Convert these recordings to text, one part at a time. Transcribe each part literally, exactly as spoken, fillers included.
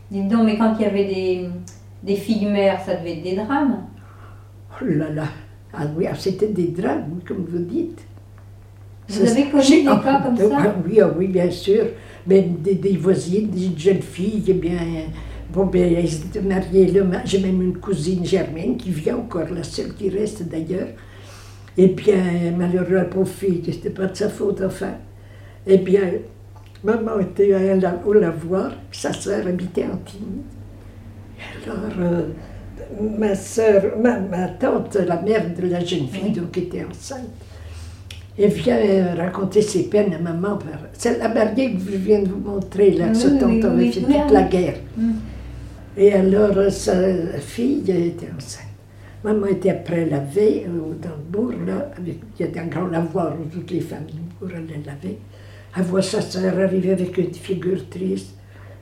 Dites donc, mais quand il y avait des, des filles mères, ça devait être des drames. Oh là là, ah oui, ah, c'était des drames, comme vous dites. Vous avez connu des cas comme ça? Ah, oui, ah, oui, bien sûr. Même des, des voisines, des jeunes filles, eh bien, bon, ben, elles étaient mariées. J'ai même une cousine Germaine qui vient encore, la seule qui reste d'ailleurs. Eh bien, malheureusement, la pauvre fille, c'était pas de sa faute, enfin. Eh bien, maman était allée la, la voir, sa sœur habitait en Antibes. Alors, euh, ma sœur, ma, ma tante, la mère de la jeune fille, donc était enceinte, elle vient raconter ses peines à maman. C'est la mariée que je viens de vous montrer, là, que ce oui, tonton oui, avait fait oui, toute oui. la guerre. Mm. Et alors, sa fille était enceinte. Maman était après laver dans le bourg, là, avec, il y a un grand lavoir où toutes les femmes du bourg allaient laver. Elle voit sa sœur arriver avec une figure triste.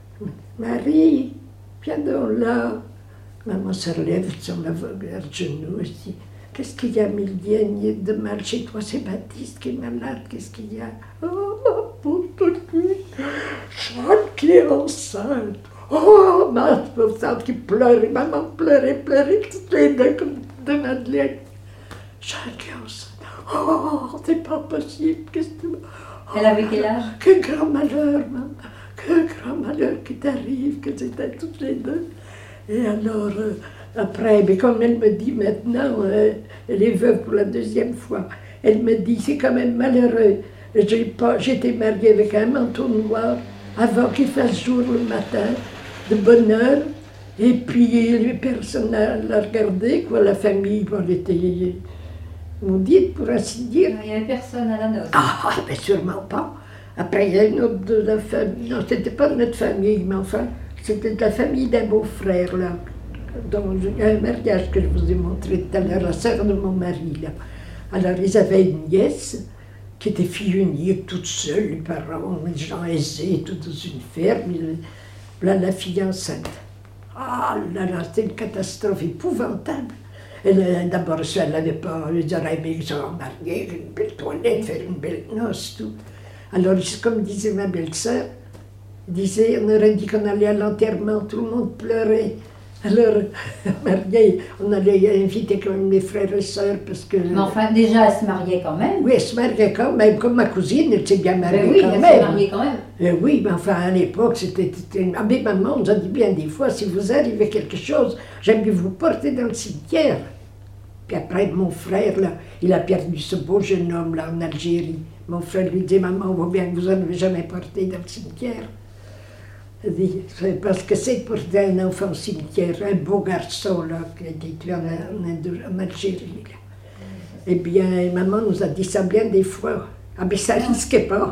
Marie, viens donc là. Maman se relève sur le genou et dit, qu'est-ce qu'il y a, Myldienne, de mal chez toi? C'est Baptiste qui est malade, qu'est-ce qu'il y a? Oh, ma pauvre petite, Jeanne qui est enceinte. Oh, ma pauvre tante qui pleurait, maman pleurait, pleurait, toutes les deux comme de Madeleine. Jeanne qui est enceinte. Oh, c'est pas possible, qu'est-ce que tu... Oh, Elle avait quel âge? Quel grand malheur, maman, quel grand malheur qui t'arrive, que c'était toutes les deux. Et alors, euh, après, mais comme elle me dit maintenant, euh, elle est veuve pour la deuxième fois, elle me dit, c'est quand même malheureux. J'étais mariée avec un manteau noir avant qu'il fasse jour le matin, de bonne heure, et puis personne ne l'a regardé, quoi, la famille, bon, elle était maudite, pour ainsi dire. Il n'y avait personne à la noce. Ah, mais sûrement pas. Après, il y a une autre de la famille, non, c'était pas de notre famille, mais enfin, c'était de la famille d'un beau-frère, là, dans un mariage que je vous ai montré tout à l'heure, la sœur de mon mari, là. Alors, ils avaient une nièce qui était fille unique, toute seule, les parents, les gens aisés, tout dans une ferme. Là, la fille enceinte. Ah là là, c'était une catastrophe épouvantable. Elle, d'abord, elle n'avait pas, elle aurait aimé se remarier, une belle toilette, faire une belle noce, tout. Alors, comme disait ma belle-sœur, disait, on aurait dit qu'on allait à l'enterrement, tout le monde pleurait. Alors, mariée, on allait inviter quand même les frères et sœurs parce que... Mais enfin, déjà, elle se mariait quand même. Oui, elle se mariait quand même, comme ma cousine, elle s'est bien mariée Ben oui, quand elle même. s'est mariée quand même. Eh oui, mais enfin, à l'époque, c'était... Ah, mais maman nous a dit bien des fois, si vous arrivez quelque chose, j'aime bien vous porter dans le cimetière. Puis après, mon frère, là, il a perdu ce beau jeune homme, là, en Algérie. Mon frère lui dit, maman, on voit bien que vous n'en avez jamais porté dans le cimetière. Elle dit, parce que c'est pour un enfant au cimetière, un beau garçon, là, qui a été tué en, en, en Algérie, là. Eh bien, maman nous a dit ça bien des fois. Ah, mais ça risquait pas.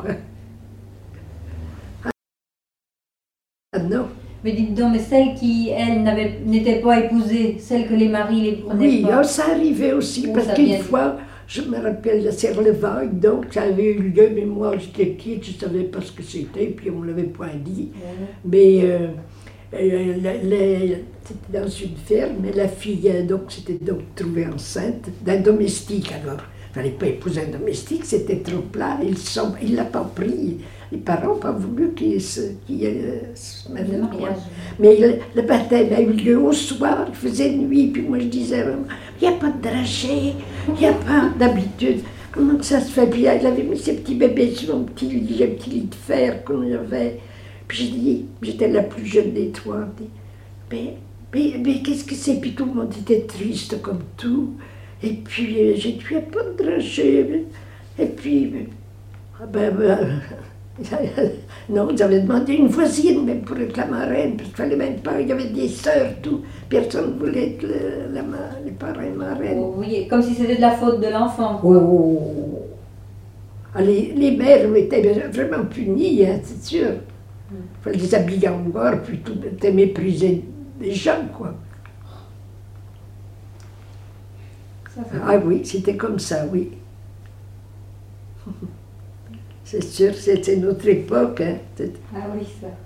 Ah non. Mais dites donc, mais celle qui, elle, n'était pas épousée, celle que les maris les prenaient oui, pas. Oui, ça arrivait aussi, Où parce qu'une fois, je me rappelle la Serre-le-Vague, donc ça avait eu lieu, mais moi j'étais petite, je ne savais pas ce que c'était, puis on ne l'avait point dit. Mmh. Mais euh, euh, c'était dans une ferme, mais la fille, donc c'était donc trouvée enceinte d'un domestique alors. Il ne fallait pas épouser un domestique, c'était trop plat, il ne l'a pas pris. Les parents n'ont pas voulu qu'il se, qu'il, euh, se marie. Mais le, le baptême a eu lieu au soir, il faisait nuit, puis moi je disais, il n'y a pas de dragée, il n'y a pas d'habitude. Comment ça se fait? Puis elle avait mis ses petits bébés sur mon petit lit, un petit lit de fer qu'on avait. Puis j'ai dit, j'étais la plus jeune des trois, dit, mais, mais, mais qu'est-ce que c'est? Puis tout le monde était triste comme tout. Et puis euh, j'ai dit, il n'y a pas de dragée. Et puis, ah ben, ben non, j'avais demandé une voisine, même pour être la marraine, parce qu'il fallait même pas, il y avait des sœurs, tout. Personne ne voulait être le, la, les parrains marraines. Oh, oui, comme si c'était de la faute de l'enfant. Oh. Les, les mères étaient vraiment punies, hein, c'est sûr. Il fallait les habiller en noir, puis tout était méprisé des gens, quoi. Ça, ah oui, c'était comme ça, oui. C'est sûr, c'était notre époque. Hein. Ah oui, ça.